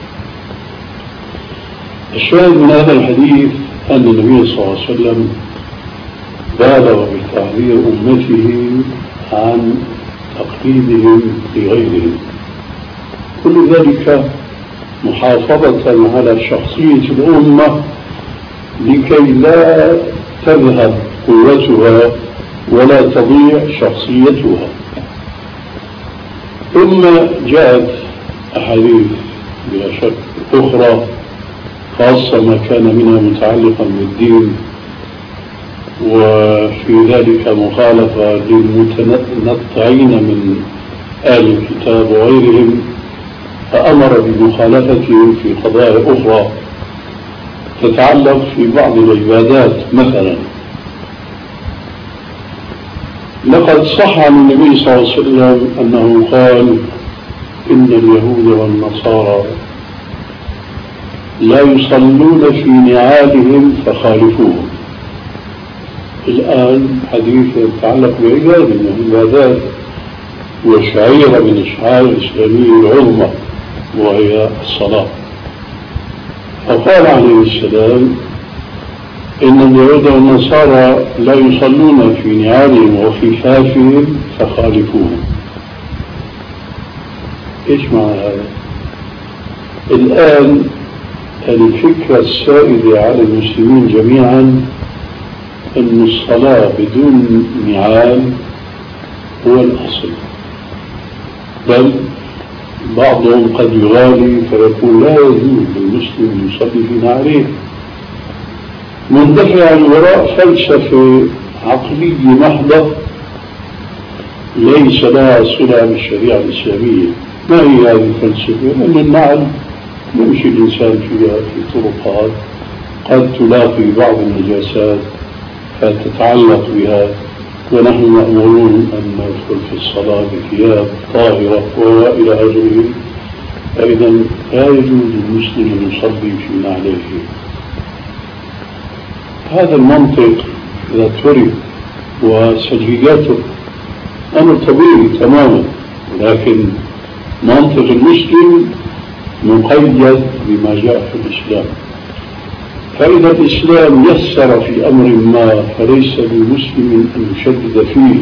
الشاهد من هذا الحديث أن النبي صلى الله عليه وسلم بالغ بتحذير أمته عن تقليدهم لغيرهم، كل ذلك محافظة على شخصية الأمة لكي لا تذهب قوتها ولا تضيع شخصيتها. ثم جاءت أحاديث بلا شك أخرى خاصة ما كان منها متعلقا بالدين، وفي ذلك مخالفة للمتنطعين من آل الكتاب وغيرهم، فأمر بمخالفتهم في قضايا أخرى تتعلق في بعض العبادات. مثلا لقد صح عن النبي صلى الله عليه وسلم أنه قال إن اليهود والنصارى لا يصلون في نعالهم فخالفوهم. الآن حديث يتعلق بعبادة من العبادات وشعيرة من الشعائر الإسلامية العظمى وهي الصلاة، فقال عليه السلام إن اليهود والنصارى لا يصلون في نعالهم وخفافهم فخالفوهم. إيش معنى هذا؟ الآن الفكرة السائدة على المسلمين جميعا أن الصلاة بدون نعال هو الأصل، بل بعضهم قد يغالي فيقول لا يجوز للمسلم يصلي في نعاليه، مندفع وراء فلسفة عقلية محضة ليس لها صلة بالشريعة الإسلامية. ما هي هذه الفلسفة؟ أن النعل يمشي الإنسان فيها في طرقات قد تلاقي بعض النجاسات فتتعلق بها، ونحن مأمورون أن ندخل في الصلاة بثياب طاهرة وإلى آخره. فإذا لا يجوز للمسلم أن يصلي في نعليه. هذا المنطق إذا ترك وسجياته أمر طبيعي تماما، ولكن منطق المسلم مقيد بما جاء في الإسلام. فإذا الإسلام يسر في أمر ما فليس للمسلم أن يشدد فيه،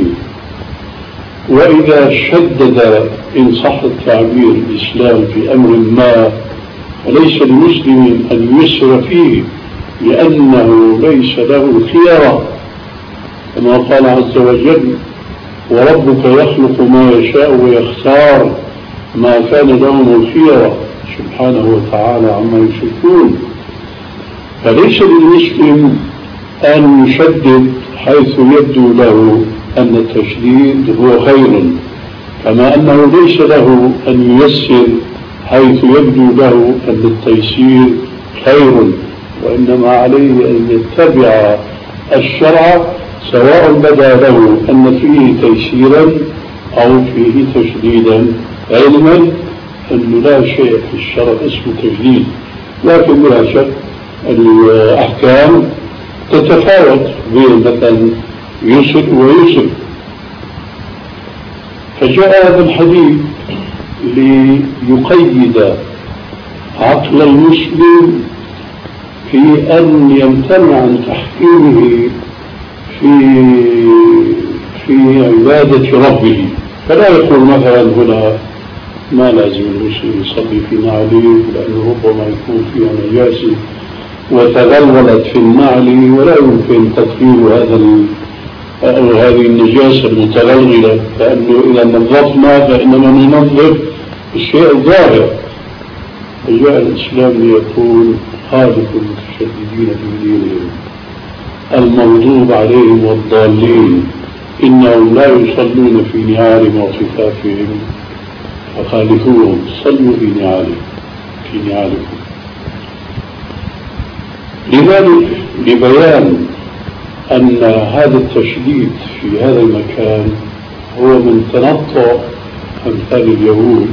وإذا شدد إن صح التعبير الإسلام في أمر ما فليس للمسلم أن يسر فيه، لأنه ليس له الخيار، كما قال عز وجل: وربك يخلق ما يشاء ويختار ما كان لهم الخيار سبحانه وتعالى عما يشركون. فليس للمسلم أن يشدد حيث يبدو له أن التشديد هو خير، كما أنه ليس له أن ييسر حيث يبدو له أن التيسير خير، وإنما عليه أن يتبع الشرع سواء بدا له أن فيه تيسيرا أو فيه تشديدا، علما أنه لا شيء في الشرع اسمه تشديد، لكن بلا شك الأحكام تتفاوت بين مثلا يسر ويسر. فجاء هذا الحديث ليقيد عقل المسلم في أن يمتنع عن تحكيمه في في عبادة ربه. فلا يقول مثلا هنا ما لازم المسلم يصلي في نعله لأنه ربما يكون فيها نجاسة وتغلغلت في النعل ولا يمكن تطهير هذا أو هذه النجاسة المتغلغلة، لأنه إذا نظفنا فإنما ننظف الشيء الظاهر. فجاء الإسلام ليقول: خالف المتشددين في دينهم المغضوب عليهم والضالين إنهم لا يصلون في نعالهم وخفافهم فخالفوهم، صلوا في نعالهم في نعالكم. لذلك لبيان أن هذا التشديد في هذا المكان هو من تنطع أمثال اليهود،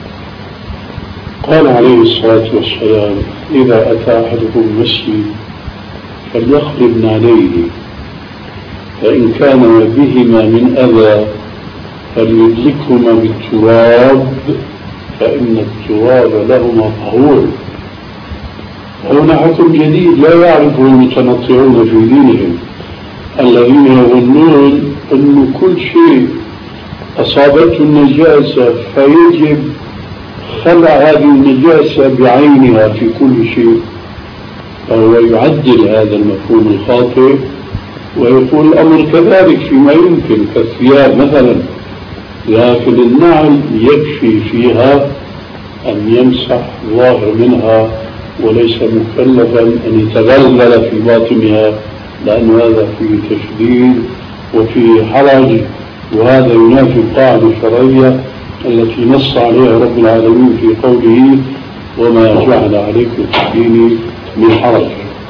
قال عليه الصلاة والسلام: إذا أتى أحدكم المسجد فليخرج عليه، فإن كان بهما من أذى فليدلكهما بالتراب فإن التراب لهما طهور. هنا حكم جديد لا يعرفه المتنطعون في دينهم الذين يظنون أن كل شيء أصابته النجاسة فيجب خلع هذه النجاسة بعينها في كل شيء، فهو يعدل هذا المفهوم الخاطئ ويقول الأمر كذلك فيما يمكن كالثياب مثلا، لكن النعل يكفي فيها أن يمسح ظاهر منها وليس مكلفا أن يتغلغل في باطنها، لأن هذا فيه تشديد وفيه حرج، وهذا ينافي القاعدة الشرعية التي نص عليها رب العالمين في قوله: وما جعل عليكم في الدين من حرج.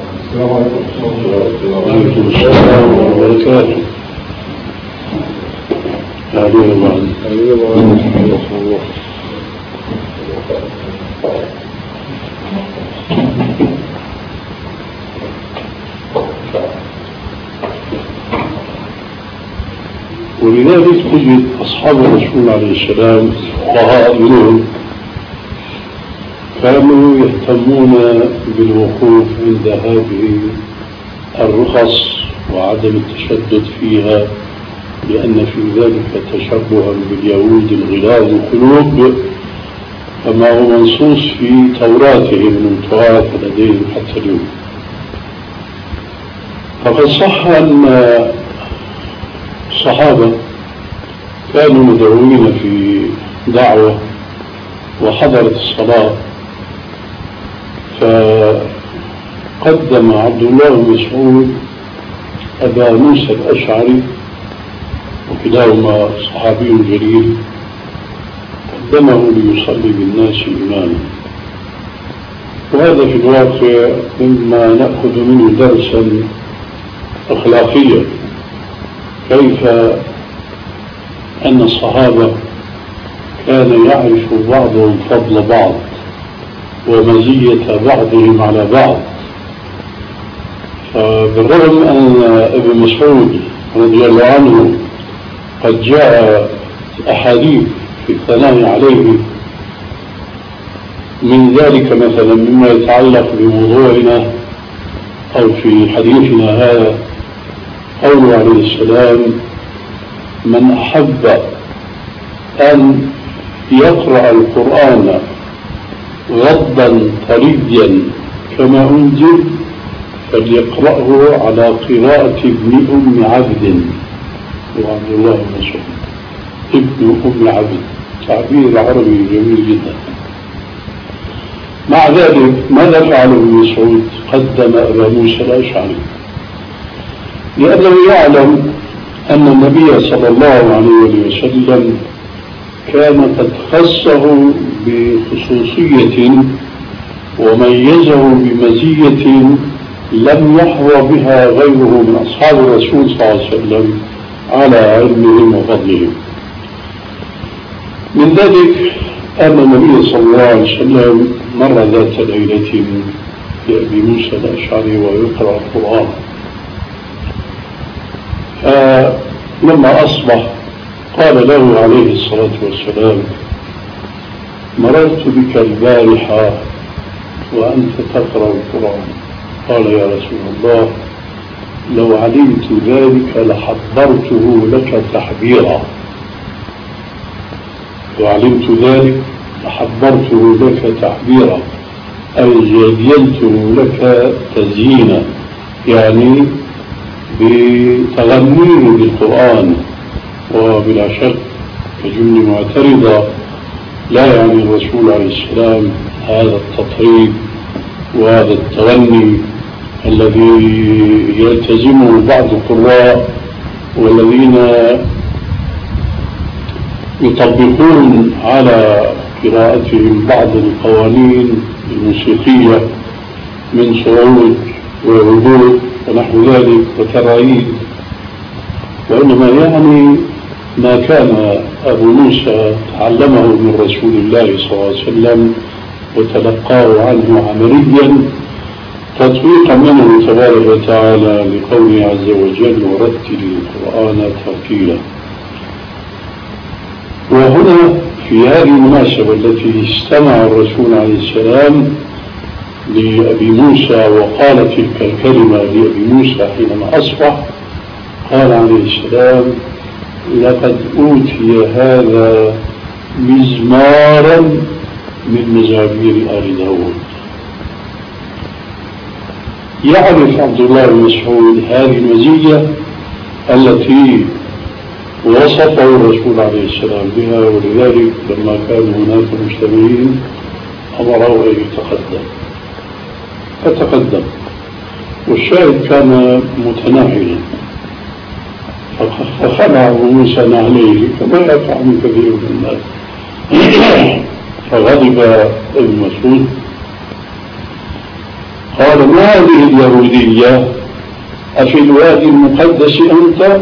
وعليكم السلام وبركاته. أهلا وسهلا. ولذلك تجد أصحاب الرسول عليه السلام فقهاء منهم كانوا يهتمون بالوقوف عند هذه الرخص وعدم التشدد فيها، لأن في ذلك تشبها باليهود الغلاظ القلوب كما هو منصوص في توراتهم المتوارث لديهم حتى اليوم. فقد صح أن الصحابة كانوا مدعوين في دعوة وحضرت الصلاة، فقدم عبد الله بن مسعود أبا موسى الأشعري وكلاهما صحابي جليل، قدمه ليصلي بالناس إماما. وهذا في الواقع مما نأخذ منه درسا أخلاقيا، كيف أن الصحابة كان يعرف بعضهم فضل بعض ومزية بعضهم على بعض. فبالرغم أن ابن مسعود رضي الله عنه قد جاء أحاديث في الثناء عليه، من ذلك مثلا مما يتعلق بموضوعنا أو في حديثنا هذا قوله عليه السلام: من أحب أن يقرأ القرآن غضا طريا كما أنزل فليقرأه على قراءة ابن أم عبد، وعبد الله بن مسعود ابن أم عبد، تعبير عربي جميل جدا. مع ذلك ماذا فعل ابن مسعود؟ قدم أبا موسى الأشعري، لأنه يعلم أن النبي صلى الله عليه وسلم كان قد خصه بخصوصية وميزه بمزية لم يحظى بها غيره من أصحاب الرسول صلى الله عليه وسلم على علمهم وفضلهم. من ذلك أن النبي صلى الله عليه وسلم مر ذات ليلة بأبي موسى الأشعري ويقرأ القرآن، فلما أصبح قال له عليه الصلاة والسلام: مررت بك البارحة وأنت تقرأ القرآن. قال: يا رسول الله، لو علمت ذلك لحضرته لك تحبيرا، لو علمت ذلك لحضرته لك تحبيرا، أي زينته لك تزيينا، يعني بتغنيه بالقرآن. وبلا شك كجملة معترضة لا يعني الرسول عليه السلام هذا التطريب وهذا التغني الذي يلتزمه بعض القراء والذين يطبقون على قراءتهم بعض القوانين الموسيقية من صعود وهبوط ونحو ذلك وترايد، وإنما يعني ما كان أبو موسى تعلمه من رسول الله صلى الله عليه وسلم وتلقاه عنه عمليا تطبيقا منه تبارك وتعالى لقوله عز وجل: ورتل القرآن ترتيلا. وهنا في هذه المناسبة التي استمع الرسول عليه السلام لأبي موسى وقال تلك الكلمة لأبي موسى حينما أصبح، قال عليه السلام: لقد أوتي هذا مزمارا من مزامير آل داود. يعرف عبد الله بن مسعود هذه المزية التي وصفه الرسول عليه السلام بها، ولذلك لما كانوا هناك مجتمعين أمره أن يتقدم فتقدم، والشاهد كان متناهلا فخلع أبو موسى عليه كما يفعل من كثير من الناس. فغضب ابن مسعود قال: ما هذه اليهودية؟ أفي الوادي المقدس أنت؟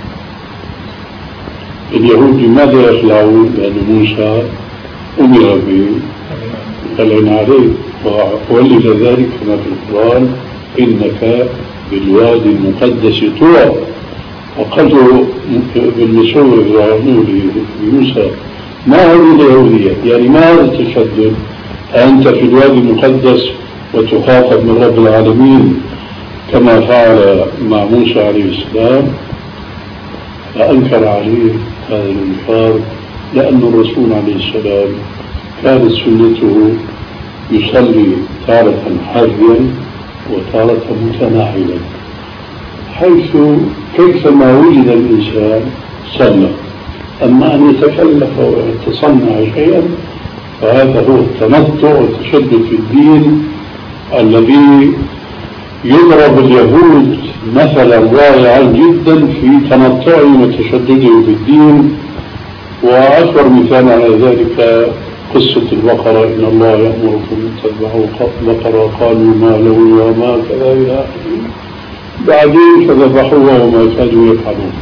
اليهود لماذا يخلعون؟ لأن موسى أمر بالخلع عليه، وولد ذلك كما في القرآن: إنك بالوادي المقدس طوى. وقال ابن مسعود لموسى: ما هذه اليهودية؟ يعني ما هذا التشدد؟ أنت في الوادي المقدس وتخاطب من رب العالمين كما فعل مع موسى عليه السلام. فأنكر عليه هذا الإنكار، لأن الرسول عليه السلام كانت سنته يصلي تارة حافيا وتارة متناعلا، حيث كيفما وجد الإنسان صلى. أما أن يتكلف ويتصنع شيئا فهذا هو التنطع والتشدد في الدين الذي يضرب اليهود مثلا رائعا جدا في تنطعهم وتشددهم في الدين. وأكبر مثال على ذلك قصة البقرة إن الله يأمركم أن تذبحوا بقرة قالوا ما لونها وما كذا إلى آخره. بعدين فذبحوها وما كانوا يفعلون.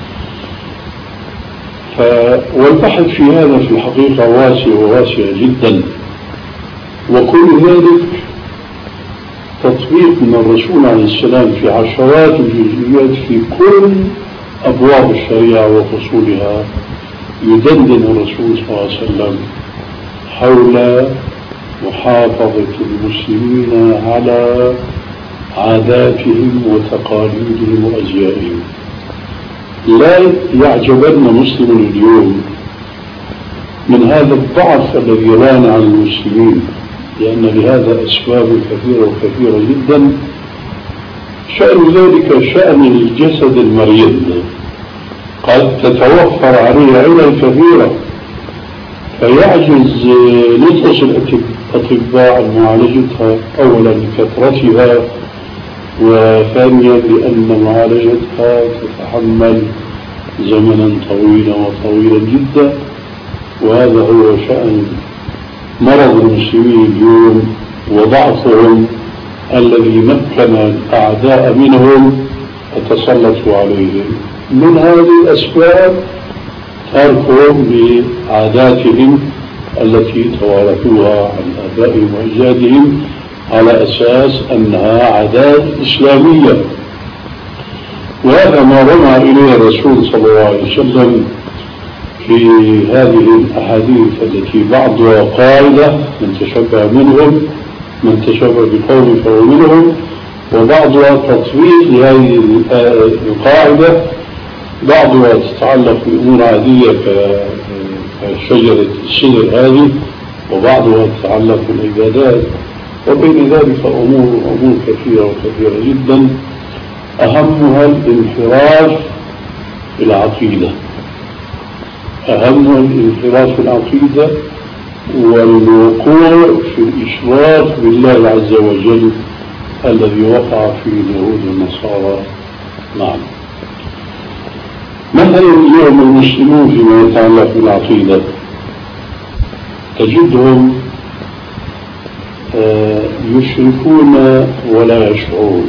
ف... والبحث في هذا في الحقيقة واسع وواسع جدا، وكل ذلك تطبيق من الرسول عليه السلام في عشرات الجزئيات في كل أبواب الشريعة وفصولها. يدندن الرسول صلى الله عليه وسلم حول محافظة المسلمين على عاداتهم وتقاليدهم وأزيائهم. لا يعجبن مسلم اليوم من هذا الضعف الذي ران على المسلمين، لأن لهذا أسباب كثيرة وكثيرة جدا. شأن ذلك شأن الجسد المريض قد تتوفر عليه علل كثيرة، فيعجز نفس الأطباء عن معالجتها، أولا لكثرتها، وثانيا لأن معالجتها تتحمل زمنا طويلا وطويلا جدا. وهذا هو شأن مرض المسلمين اليوم وضعفهم الذي مكن الأعداء منهم وتسلطوا عليهم. من هذه الأسباب تركهم لعاداتهم التي توارثوها عن آبائهم وأجدادهم على أساس أنها عادات إسلامية. وهذا ما رمى إليه الرسول صلى الله عليه وسلم في هذه الأحاديث التي بعضها قاعدة من تشبه منهم من تشبه بقوم فهو منهم، وبعضها تطبيق لهذه القاعدة. بعضها تتعلق بأمور عادية كشجرة السدر هذه، وبعضها تتعلق بالعبادات، وبين ذلك أمور أمور كثيرة وكثيرة جدا، أهمها الانحراف في العقيدة أهمها الانحراف في العقيدة والوقوع في الإشراك بالله عز وجل الذي وقع فيه اليهود والنصارى. نعم. مثلا اليوم المسلمون فيما يتعلق بالعقيدة تجدهم يشركون ولا يشعرون،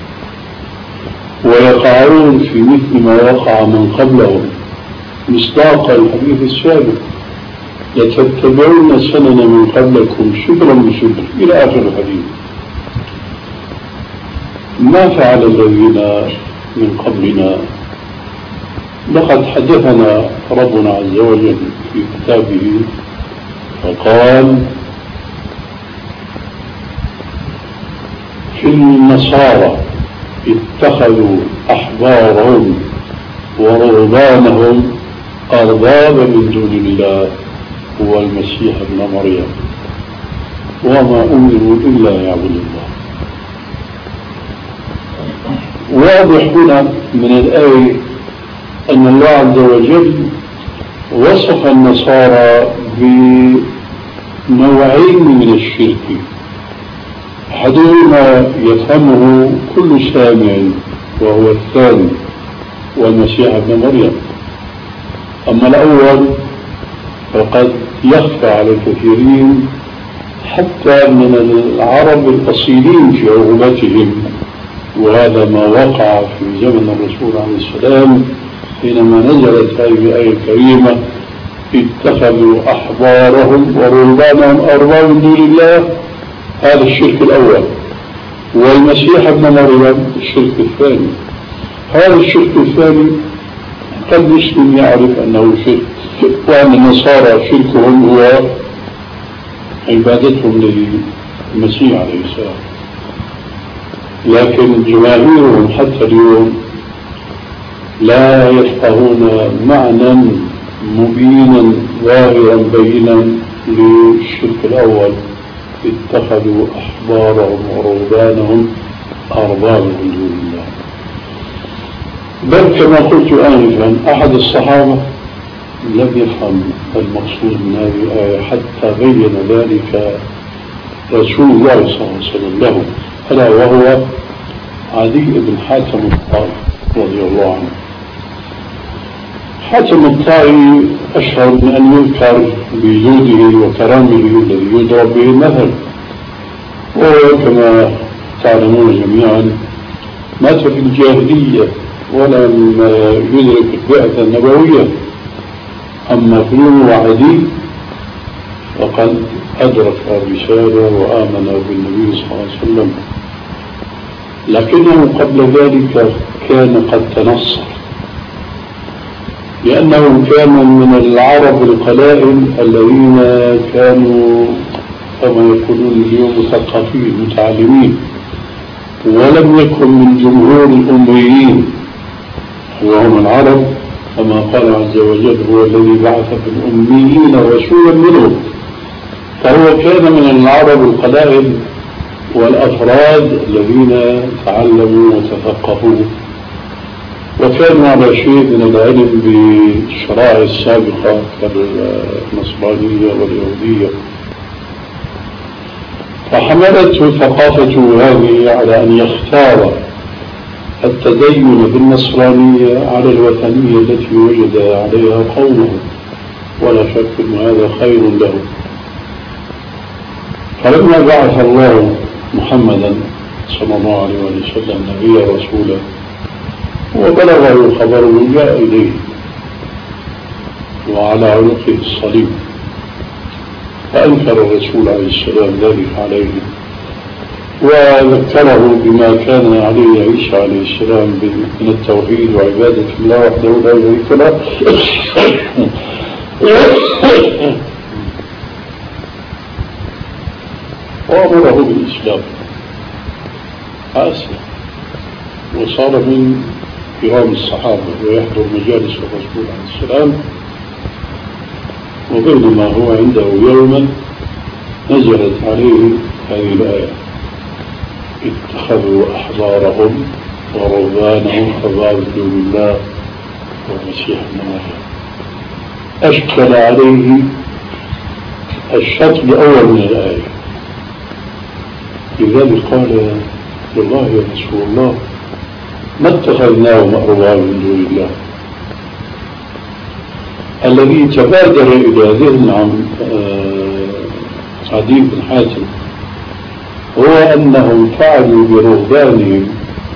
ويقعون في مثل ما وقع من قبلهم مصداق الحديث السابق: لتتبعون سنن من قبلكم شبرا بشبر إلى آخر الحديث. ما فعل الذين من قبلنا؟ لقد حدثنا ربنا عز وجل في كتابه فقال: في النصارى اتخذوا أحبارهم ورهبانهم أربابا من دون الله هو المسيح ابن مريم وما أمروا إلا يعبدوا الله. واضح هنا من الآية أن الله عز وجل وصف النصارى بنوعين من الشرك، أحدهما يفهمه كل سامع وهو الثاني والمسيح ابن مريم، أما الأول فقد يخفى على الكثيرين حتى من العرب الأصيلين في عقوبتهم. وهذا ما وقع في زمن الرسول عليه السلام حينما نزلت هذه الآية الكريمة: اتخذوا أحبارهم ورهبانهم أربابا من دون الله. هذا الشرك الأول. والمسيح ابن مريم الشرك الثاني. هذا الشرك الثاني قد مسلم يعرف أنه شرك، وأن النصارى شركهم هو عبادتهم للمسيح عليه السلام، لكن جماهيرهم حتى اليوم لا يفقهون معنى مبينا ظاهرا بينا للشرك الأول: اتخذوا أحبارهم ورهبانهم أربابا من دون الله. بل كما قلت آنفا أحد الصحابة لم يفهم المقصود من هذه الآية حتى بين ذلك رسول الله صلى الله عليه وسلم له، ألا وهو عدي بن حاتم الطائي رضي الله عنه. حاتم الطائي أشهر من أن يذكر بجوده وكرمه الذي يضرب به المثل، وكما تعلمون جميعا مات في الجاهلية ولم يدرك البعثة النبوية. أما فلان وعدي فقد أدرك الرسالة وآمن بالنبي صلى الله عليه وسلم، لكنه قبل ذلك كان قد تنصر، لأنه كان من العرب القلائل الذين كانوا كما يقولون اليوم مثقفين متعلمين، ولم يكن من جمهور الأميين، وهم العرب كما قال عز وجل هو الذي بعث في الأميين رسولا منهم. فهو كان من العرب القلائل والأفراد الذين تعلموا وتفقهوا وكانوا على شيء من العلم بالشرائع السابقة كالنصرانية واليهودية، فحملته ثقافته هذه على أن يختار التدين بالنصرانية على الوثنية التي وجد عليها قومه، ولا شك أن هذا خير له. فلما بعث الله محمدا صلى الله عليه وسلم نبيا رسولا وبلغه خبره جاء إليه وعلى عنقه الصليب، فأنكر الرسول عليه السلام ذلك عليه وذكره بما كان عليه عيسى عليه السلام من التوحيد وعبادة الله وحده لا شريك له، وأمره بالإسلام أسلم وصار من كرام الصحابة ويحضر مجالس الرسول عليه السلام. وبينما هو عنده يوما نزلت عليه هذه الآية: اتخذوا أحبارهم ورهبانهم أربابا من دون الله والمسيح ابن مريم. أشكل عليه الشطر الأول من الآية، لذلك قال والله يا رسول الله ما اتخذناهم أربابا من دون الله. الذي تبادر إلى ذهن عن عدي بن حاتم هو أنهم فعلوا برهبانهم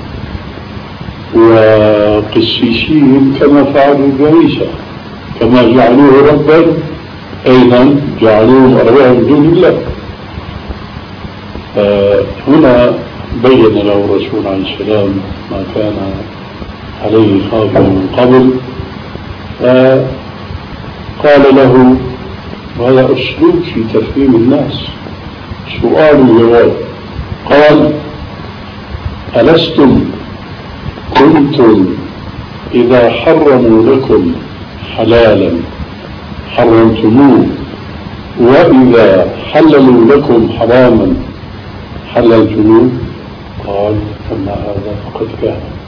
وقسيسيهم كما فعلوا بعيسى، كما جعلوه ربا أيضا جعلوه أربابا من دون الله. هنا بين له الرسول عليه السلام ما كان عليه خاضع من قبل، قال له، وهذا أسلوب في تفهيم الناس، سؤال وجواب، قال: ألستم كنتم إذا حرموا لكم حلالا حرمتموه، وإذا حللوا لكم حراما حللتموه؟ قال: أما هذا فقد كان.